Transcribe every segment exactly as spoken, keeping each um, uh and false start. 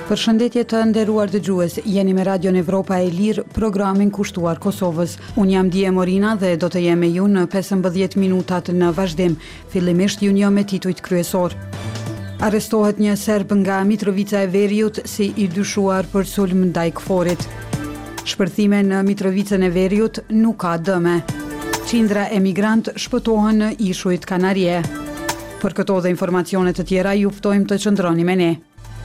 Përshëndetje të nderuar dëgjues, jeni me Radion Evropa e Lirë, programin kushtuar Kosovës. Unë jam Dije Morina dhe do të jem me ju në pesëmbëdhjetë minutat në vazhdim. Fillimisht ju njoh me titujt kryesor. Arrestohet një serb nga Mitrovica e Veriut si i dyshuar për sulm ndaj Kforit. Shpërthime në Mitrovicën e Veriut nuk ka dëme. Qindra emigrant shpëtohen në ishujt Kanarie. Për këto dhe informacionet të tjera ju ftojmë të qëndroni me ne.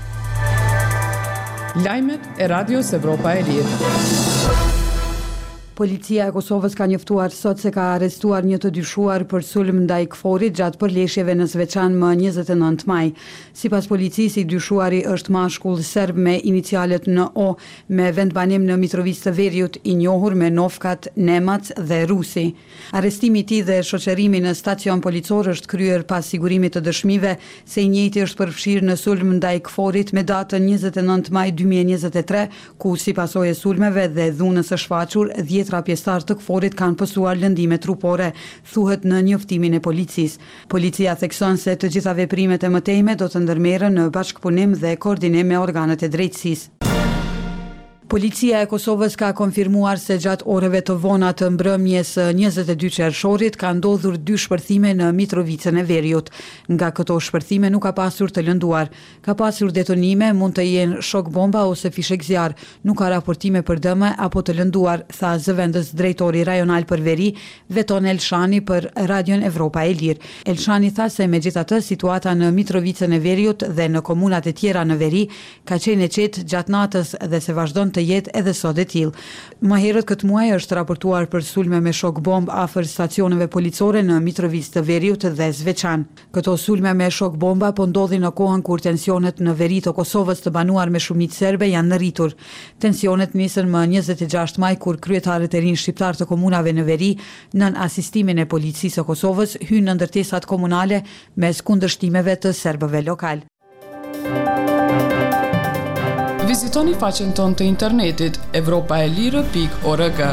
Lajmet e Radios Evropa e Lirë. Policia e Kosovës ka njoftuar sot se ka arrestuar një të dyshuar për sulm ndaj Kforit gjatë përleshjeve në Zveçan më njëzet e nëntë maj. Sipas policisë, i dyshuari është mashkull serb me inicialet në O, me vendbanim në Mitrovicë të Veriut, i njohur me nofkat Nemac dhe Rusi. Arrestimi i tij dhe shoqërimi në stacion policor është kryer pas sigurimit të dëshmive se i njëjti është përfshirë në sulm ndaj Kforit me datën njëzet e nëntë maj dy mijë e njëzet e tre, ku si pasojë e sulmeve dhe dhunës së shfaqur, dhjetra pjesëtar të Kforit kanë pësuar lëndime trupore, thuhet në njoftimin e policisë. Policia thekson se të gjitha veprimet e mëtejme do të ndërmerren në bashkëpunim dhe koordinim me organet e drejtësisë. Policia e Kosovës ka konfirmuar se gjatë oreve të vona të mbrëmjes njëzet e dy qershorit ka ndodhur dy shpërthime në Mitrovicën e Veriut. Nga këto shpërthime nuk ka pasur të lënduar. Ka pasur detonime, mund të jenë shok bomba ose fishek zjarr. Nuk ka raportime për dëme apo të lënduar, tha zëvendës drejtori rajonal për Veri, Veton Elshani për Radion Evropa e Lirë. Elshani tha se megjithatë situata në Mitrovicën e Veriut dhe në komunat e tjera në Veri ka qenë e qetë gjatë natës dhe se vazhdon të jetë edhe sot e tillë. Më herët këtë muaj është raportuar për sulme me shok bomb afër stacioneve policore në Mitrovicë të Veriut dhe Zveçan. Këto sulme me shok bomba po ndodhin në kohën kur tensionet në veri të Kosovës të banuar me shumicë serbe janë në rritur. Tensionet nisën më njëzet e gjashtë maj kur kryetarët e rinj shqiptar të komunave në veri, nën asistimin e policisë së Kosovës, hynë në ndërtesat komunale mes kundërshtimeve të serbëve lokal. Vizitoni faqen tonë të internetit evropa e lirë pikë org.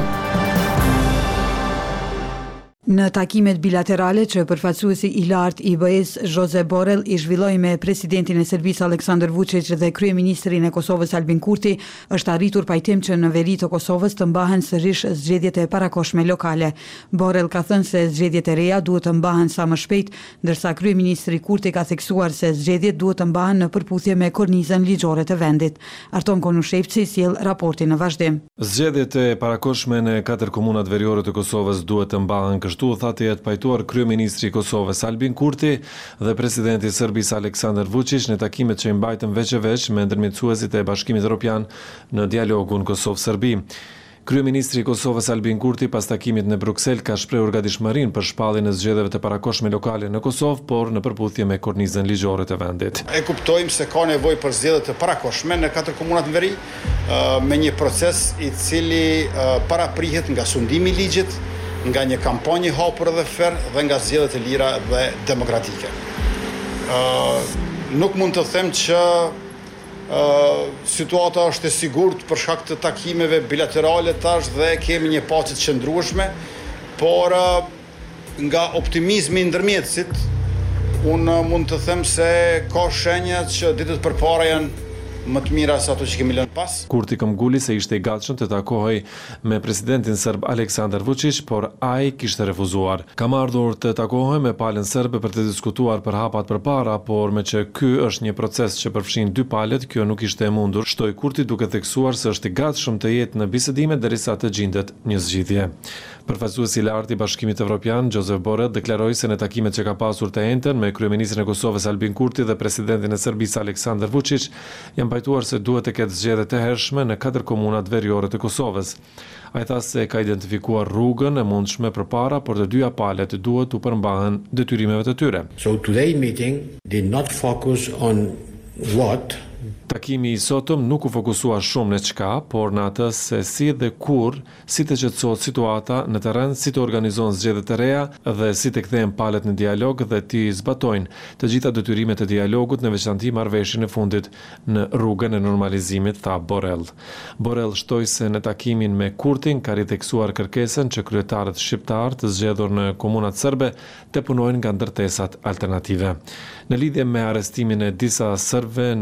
Në takimet bilaterale që përfaqësuesi i lartë i B E-s Josep Borrell i zhvilloi me presidentin e Serbisë Aleksandar Vučić dhe kryeministrin e Kosovës Albin Kurti, është arritur pajtim që në veri të Kosovës të mbahen sërish zgjedhjet e parakohshme lokale. Borrell ka thënë se zgjedhjet e reja duhet të mbahen sa më shpejt, ndërsa kryeministri Kurti ka theksuar se zgjedhjet duhet të mbahen në përputhje me kornizën ligjore të vendit. Arton Konushevci sjell raportin në vazhdim. Zgjedhjet e parakohshme në katër komunat veriore të Kosovës duhet të mbahen kështu tha të jetë pajtuar kryeministri i Kosovës Albin Kurti dhe presidenti i Serbisë Aleksandar Vučić në takimet që i mbajtën veç e veç me ndërmjetësuesit e Bashkimit Evropian në dialogun Kosovë-Serbi. Kryeministri i Kosovës Albin Kurti pas takimit në Bruksel ka shprehur gatishmërinë për shpalljen e zgjedhjeve të parakohshme lokale në Kosovë, por në përputhje me kornizën ligjore të vendit. E kuptojmë se ka nevojë për zgjedhje të parakohshme në katër komunat në veri, me një proces i cili paraprihet nga sundimi i ligjit, nga një kampanjë hapur dhe ferm dhe nga zgjedhjet e lira dhe demokratike. Uh, nuk mund të them që uh, situata është e sigurt për shkak të takimeve bilaterale tash dhe kemi një pacë të qëndrueshme, por uh, nga optimizmi i ndërmjetësit, unë uh, mund të them se ka shenja që ditët përpara janë më të mira se ato që kemi lënë pas. Kurti këmbguli se ishte i gatshëm të takohej me presidentin serb Aleksandar Vučić, por ai kishte refuzuar. Kam ardhur të takohej me palën serbe për të diskutuar për hapat përpara, por me që ky është një proces që përfshin dy palët, kjo nuk ishte e mundur, shtoi Kurti duke theksuar se është i gatshëm të jetë në bisedime derisa të gjendet një zgjidhje. Përfaqësuesi i lartë i Bashkimit Evropian, Josep Borrell, deklaroi se në takimet që ka pasur të njëjtën me kryeministrin e Kosovës Albin Kurti dhe presidentin e Serbisë Aleksandar Vučić, janë pajtuar se duhet të ketë zgjedhje të hershme në katër komunat veriore të Kosovës. Ai tha se ka identifikuar rrugën e mundshme përpara, por të dyja palët duhet të përmbahen detyrimeve të tyre. So today meeting did not focus on what Takimi i sotëm nuk u fokusua shumë në çka, por në atë se si dhe kur, si të qetësohet situata në terren, si të organizohen zgjedhjet të reja dhe si të kthehen palët në dialog dhe të zbatojnë të gjitha detyrimet e dialogut, në veçanti marrëveshjen e fundit në rrugën e normalizimit, tha Borrell. Borrell shtoi se në takimin me Kurtin ka riteksuar kërkesën që kryetarët shqiptar të zgjedhur në komunat serbe të punojnë nga ndërtesat alternative. Në lidhje me arrestimin e disa serbëve në Kosovë,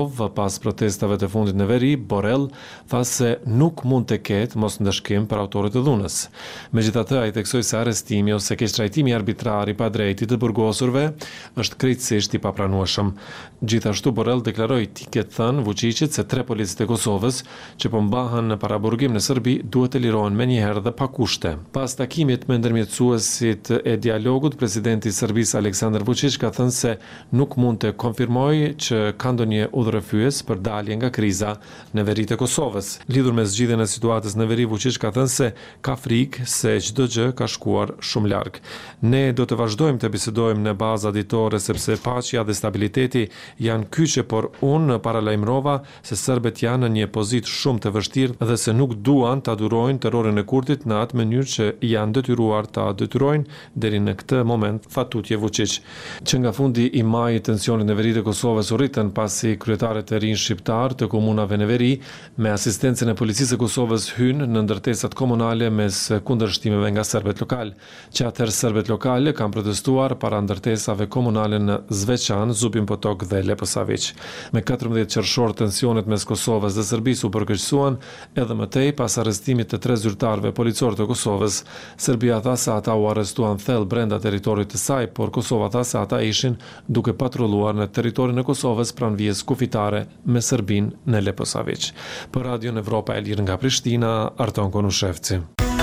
Kosovë pas protestave të fundit në veri, Borrell tha se nuk mund të ketë mos ndëshkim për autorët e dhunës. Megjithatë, ai theksoi se arrestimi ose keqtrajtimi arbitrar i padrejtit të burgosurve është krejtësisht i papranueshëm. Gjithashtu Borrell deklaroi ti ketë thënë Vučićit se tre policët e Kosovës që po mbahen në paraburgim në Serbi duhet të lirohen menjëherë dhe pa kushte. Pas takimit me ndërmjetësuesit e dialogut, presidenti i Serbisë Aleksandar Vučić ka thënë se nuk mund të konfirmojë që ka ndonjë udhërrëfyes për dalje nga kriza në veri të Kosovës. Lidhur me zgjidhjen e situatës në veri, Vučić ka thënë se ka frikë se çdo gjë ka shkuar shumë larg. Ne do të vazhdojmë të bisedojmë në baza ditore sepse paqja dhe stabiliteti janë kyçe, por unë paralajmërova se serbët janë në një pozitë shumë të vështirë dhe se nuk duan ta durojnë terrorin e Kurtit në atë mënyrë që janë detyruar ta detyrojnë deri në këtë moment, tha tutje Vučić. Që nga fundi i majit tensionit në veri të Kosovës u rritën pasi kryetarët e rinj shqiptar të komunave në veri me asistencën e policisë së Kosovës hynë në ndërtesat komunale mes kundërshtimeve nga serbët lokal, që atëherë serbët lokale kanë protestuar para ndërtesave komunale në Zvečan, Zubin Potok dhe Leposavić. Me katërmbëdhjetë qershor tensionet mes Kosovës dhe Serbisë u përkeqësuan edhe më tej pas arrestimit të tre zyrtarëve policor të Kosovës. Serbia tha se ata u arrestuan thellë brenda territorit të saj, por Kosova tha se ata ishin duke patrulluar në territorin e Kosovës pranë vijës kufitare me Serbinë në Leposavić. Për Radion Evropa e Lirë nga Prishtina, Arton Konushevci.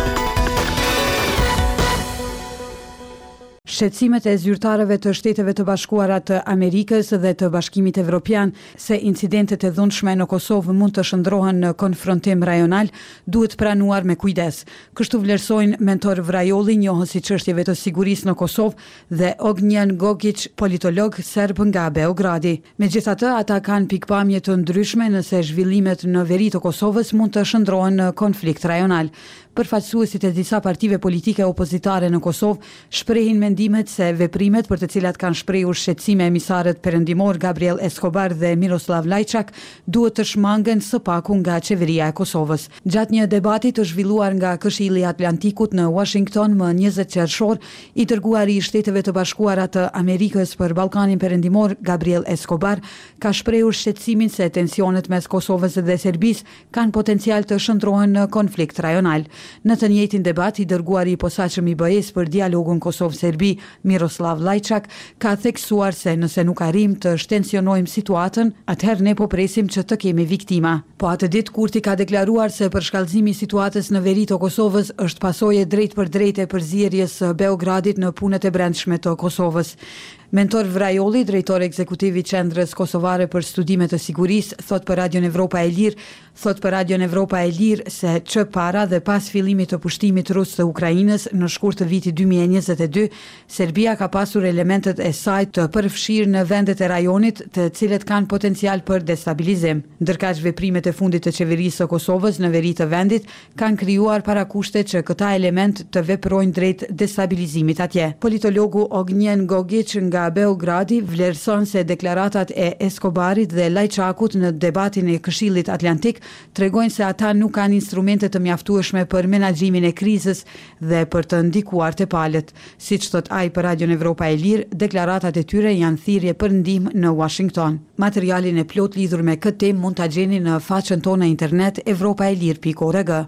Shqetësimet e zyrtarëve të Shteteve të Bashkuara të Amerikës dhe të Bashkimit Evropian se incidentet e dhunshme në Kosovë mund të shndrohen në konfrontim rajonal duhet pranuar me kujdes. Kështu vlerësojnë mentor Vrajolli, njohës i çështjeve të sigurisë në Kosovë, dhe Ognjen Gogić, politolog serb nga Beogradi. Megjithatë, ata kanë pikpamje të ndryshme nëse zhvillimet në veri të Kosovës mund të shndrohen në konflikt rajonal. Përfaqësuesit e disa partive politike opozitare në Kosovë shprehin mendimet se veprimet për të cilat kanë shprehur shqetësime emisaret perëndimor Gabriel Escobar dhe Miroslav Lajçak duhet të shmangen së paku nga qeveria e Kosovës. Gjatë një debati të zhvilluar nga Këshilli i Atlantikut në Washington më njëzet qershor, i dërguari i Shteteve të Bashkuara të Amerikës për Ballkanin Perëndimor Gabriel Escobar ka shprehur shqetësimin se tensionet mes Kosovës dhe Serbisë kanë potencial të shndrohen në konflikt rajonal. Në të njëjtin debat, i dërguari i posaçëm i B E-s për dialogun Kosovë-Serbi, Miroslav Lajçak, ka theksuar se nëse nuk arrim të shtensionojmë situatën, atëherë ne po presim që të kemi viktima. Po atë ditë Kurti ka deklaruar se përshkallëzimi i situatës në veri të Kosovës është pasojë drejt për drejt e përzierjes së Beogradit në punët e brendshme të Kosovës. Mentor Vrajolli, drejtor ekzekutiv i Qendrës Kosovare për Studime të Sigurisë, thot për Radion Evropa e Lirë, thot për Radion Evropa e Lirë se që para dhe pas fillimit të pushtimit rus të Ukrainës në shkurt të vitit dy mijë e njëzet e dy, Serbia ka pasur elementet e saj të përfshirë në vendet e rajonit të cilët kanë potencial për destabilizim. Ndërkaq veprimet e fundit të qeverisë së Kosovës në veri të vendit kanë krijuar parakushte që këta element të veprojnë drejt destabilizimit atje. Politologu Ognjen Gogić nga Beogradi vlerëson se deklaratat e Escobarit dhe Lajçakut në debatin e Këshillit Atlantik tregojnë se ata nuk kanë instrumente të mjaftueshme për menaxhimin e krizës dhe për të ndikuar te palët. Siç thot ai për Radion Evropa e Lirë, deklaratat e tyre janë thirrje për ndihmë në Washington. Materialin e plot lidhur me këtë temë mund ta gjeni në faqen tonë në internet evropaelir pikë org.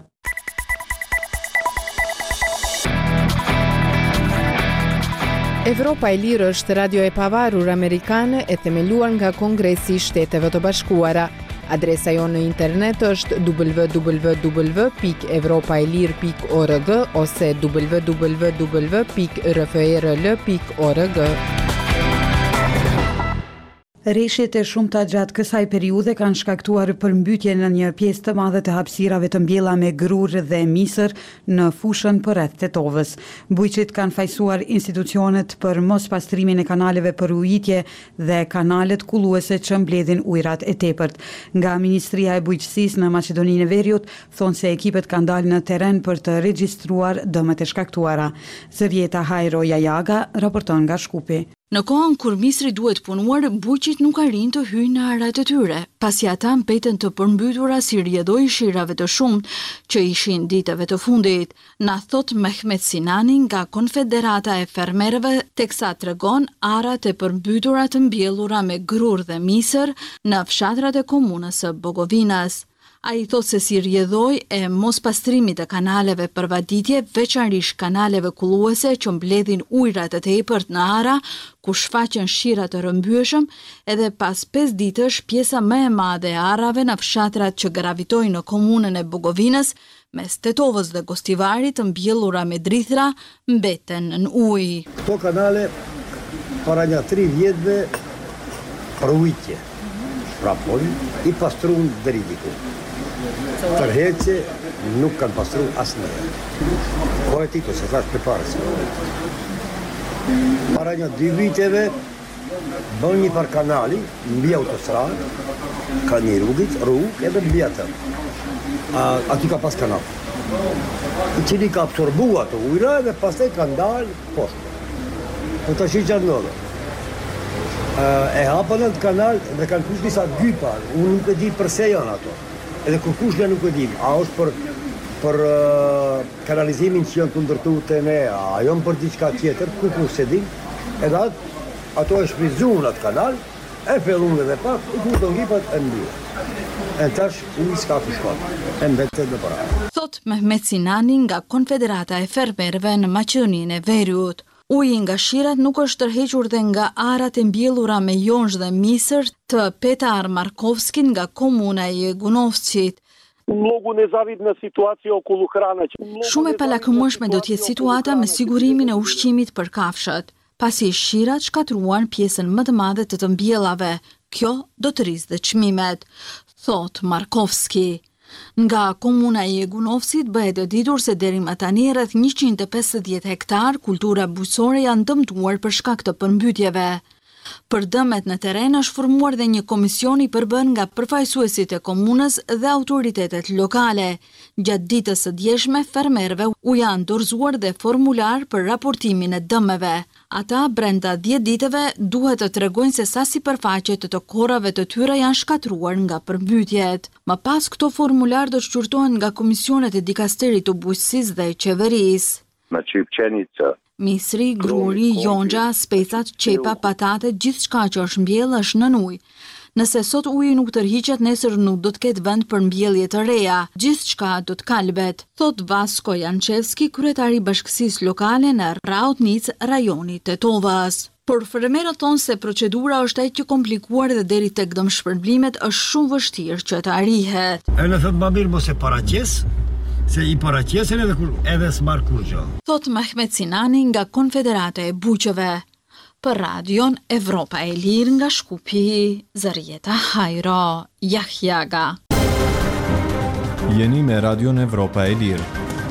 Evropa e Lirë është radio e pavarur amerikane e themeluar nga Kongresi i Shteteve të Bashkuara. Adresa jonë në internet është w w w pikë evropaelir pikë org ose w w w pikë r f e r l pikë org. Rreshjet e shumta gjatë kësaj periudhe kanë shkaktuar përmbytje në një pjesë të madhe të hapësirave të mbjella me grur dhe misër në fushën përreth Tetovës. Bujqit kanë fajsuar institucionet për mos pastrimin e kanaleve për ujitje dhe kanalet kulluese që mbledhin ujërat e tepërt. Nga Ministria e Bujqësisë në Maqedoninë e Veriut thonë se ekipet kanë dalë në terren për të regjistruar dëmet e shkaktuara. Zërieta Hajro Jajaga raporton nga Shkupi. Në kohën kur misri duhet punuar, buqit nuk arrin të hyjnë në arat e tyre, pasi ata mbeten të përmbytura si rjedhoj shirave të shumt që ishin ditëve të fundit, na thot Mehmet Sinani nga Konfederata e Fermerëve, teksa tregon arat e përmbytura të mbjellura me grur dhe misër në fshatrat e komunës së Bogovinas. A i thot se si rjedhoj e mos pastrimit të kanaleve për vaditje, veçanërisht kanaleve kulluese që mbledhin ujrat të tepërt në ara, ku shfaqen shira të rëmbyeshëm, edhe pas pesë ditësh pjesa më e madhe e arave në fshatrat që gravitojnë në komunën e Bogovinës, mes Tetovës dhe Gostivarit të mbjellura me drithra, mbeten në ujë. Këto kanale para një tri vjetëve përujtje, pra poli, i pastruan deri diku. Tërheqje nuk kanë pastru asnjëherë. Po e tito, se thash përpara si. Para një dy viteve, bën një par kanali, mbi autostradë, ka një rrugit, rrugë edhe mbi atë. Aty ka pas kanal. I cili ka absorbu ato ujra dhe pastaj ka ndalë poshtë. Po tash që ndodhe. E hapën atë kanal dhe kanë kush disa gypa, unë nuk e di përse janë ato. Edhe kur kush nga nuk e dim, a është për, për uh, kanalizimin që janë të ndërtu të ne, a janë për diçka tjetër, ku kush se dim, edhe atë, ato e shfrytzuan atë kanal, e fillun dhe pak, i kur të ngipat e mbyrë. E tash, unë s'ka ku shkot, e mbetet dhe para. Thot Mehmet Sinani nga Konfederata e Fermerëve në Maqedoninë e Veriut. Uji nga shirat nuk është tërhequr dhe nga arat e mbjellura me jonjsh dhe misër të Petar Markovskin nga komuna e Jegunovcit. Shumë e palakëmueshme do t'jetë situata me sigurimin e ushqimit për kafshët, pasi shirat shkatruan pjesën më të madhe të të mbjellave. Kjo do të rrisë dhe çmimet, thot Markovski. Nga komuna e Jegunovcit bëhet e ditur se deri më tani rreth njëqind e pesëdhjetë hektar kultura bujqësore janë dëmtuar për shkak të përmbytjeve. Për dëmet në teren është formuar dhe një komision i përbën nga përfaqësuesit e komunës dhe autoritetet lokale. Gjatë ditës së djeshme, fermerëve u janë dorëzuar dhe formular për raportimin e dëmeve. Ata brenda dhjetë ditëve duhet të tregojnë se sa sipërfaqe të të korrave të tyre janë shkatruar nga përmbytjet. Më pas këto formular do të shqyrtohen nga komisionet e dikasterit të bujqësisë dhe qeverisë. Në qyp qenica. Misri, gruri, jonxha, specat, qepa, patate, gjithçka që është mbjellë është nën ujë. Nëse sot uji nuk tërhiqet, nesër nuk do të ketë vend për mbjellje të reja. Gjithçka do të kalbet, thot Vasko Jančevski, kryetari i bashkësisë lokale në Rautnic, rajoni Tetovës. Por fermerët thonë se procedura është aq e komplikuar dhe deri tek dëmshpërblimet është shumë vështirë që të arrihet. E në thëtë më mirë mos e paraqes, se i paraqesen edhe, edhe s'marr kur gjë. Thot Mehmet Sinani nga Konfederata e Buqëve. Për radion Evropa e Lirë nga Shkupi, Zërieta Hajro, Jahjaga. Jeni me radion Evropa e Lirë.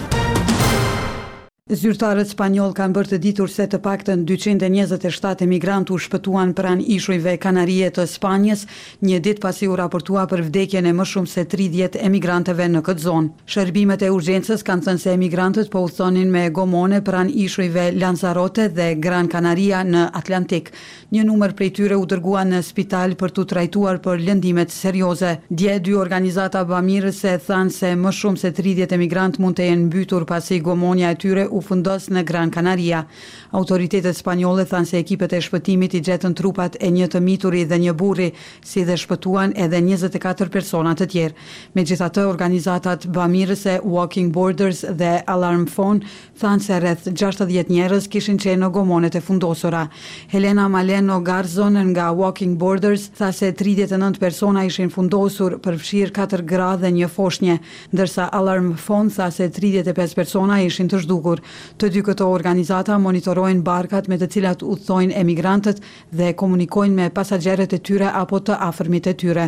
Zyrtarët spanjoll kanë bërë të ditur se të paktën dyqind e njëzet e shtatë emigrantë u shpëtuan pranë ishujve Kanarie të Spanjës, një ditë pasi u raportua për vdekjen e më shumë se tridhjetë emigrantëve në këtë zonë. Shërbimet e urgjencës kanë thënë se emigrantët po udhëtonin me gomone pranë ishujve Lanzarote dhe Gran Canaria në Atlantik. Një numër prej tyre u dërguan në spital për t'u trajtuar për lëndimet serioze. Dje dy organizata bamirëse thanë se më shumë se tridhjetë emigrantë mund të jenë mbytur pasi gomonja e tyre u fundos në Gran Canaria. Autoritetet spanjolle thanë se ekipet e shpëtimit i gjetën trupat e një të mituri dhe një burri, si dhe shpëtuan edhe njëzet e katër persona të tjerë. Megjithatë, organizatat bamirëse Walking Borders dhe Alarm Phone thanë se rreth gjashtëdhjetë njerëz kishin qenë në gomonet e fundosura. Helena Maleno Garzon nga Walking Borders tha se tridhjetë e nëntë persona ishin fundosur, përfshirë katër gra dhe një foshnje, ndërsa Alarm Phone tha se tridhjetë e pesë persona ishin të zhdukur. Të dy këto organizata monitorojnë barkat me të cilat udhtojnë emigrantët dhe komunikojnë me pasagerët e tyre apo të afërmit e tyre.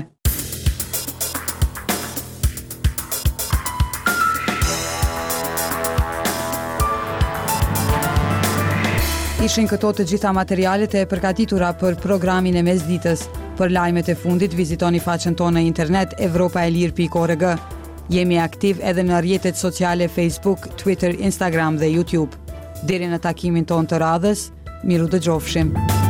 Ishin këto të gjitha materialet e përgatitura për programin e mesditës. Për lajmet e fundit, vizitoni faqen tonë në internet evropa e lirë pikë org. Jemi aktiv edhe në rrjetet sociale Facebook, Twitter, Instagram dhe YouTube. Deri në takimin ton të radhës, miru dëgjofshim.